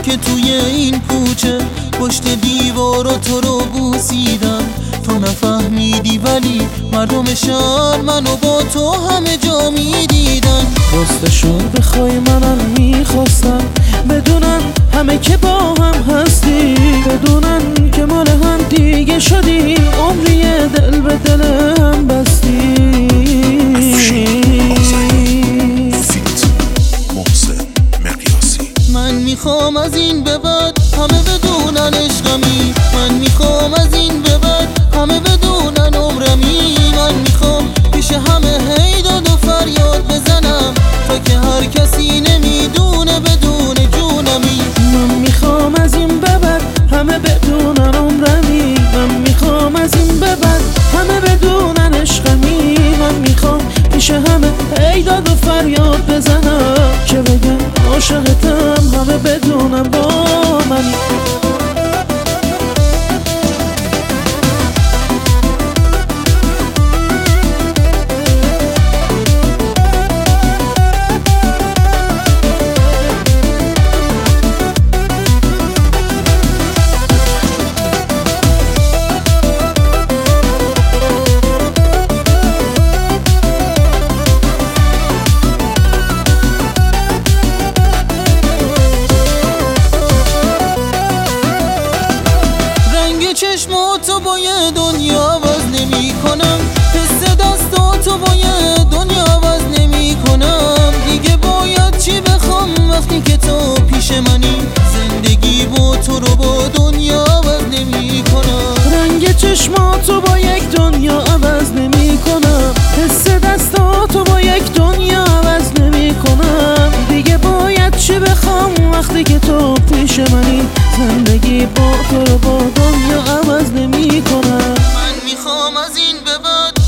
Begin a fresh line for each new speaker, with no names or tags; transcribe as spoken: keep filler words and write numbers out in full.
که توی این کوچه پشت دیوار و تو رو بوسیدم، تو نفهمیدی ولی مردم شهر منو با تو همه جا میدیدن.
راستشو بخوای منم میخواستم بدونن همه که با هم هستی، بدونن که مال هم دیگه شدی، عمری دل به دل هم بستی.
من میخوام از این به بعد همه بدونن عشقمی، من میخوام از این به بعد همه بدونن عمرمی، من میخوام پیش همه هی داد و فریاد بزنم تا که هر کسی نمیدونه بدون جونمی.
من میخوام از این به بعد همه بدونن عمرمی، من میخوام از این به بعد همه بدونن عشقمی، من میخوام پیش همه هی داد و فریاد بزنم که بگم عاشقتم، همه بدونم با منی.
چشماتو با یه دنیا عوض نمی کنم، حس دستاتو با یه دنیا عوض نمی کنم، دیگه باید چی بخوام وقتی که تو پیش منی، زندگی با تو رو با دنیا عوض نمی کنم.
رنگ چشماتو با یک دنیا عوض نمی کنم، حس دستاتو با یک دنیا عوض نمی کنم، دیگه باید چی بخوام وقتی که تو پیش منی، زندگی با تو رو با دنیا عوض نمی کنم.
من میخوام از این به بعد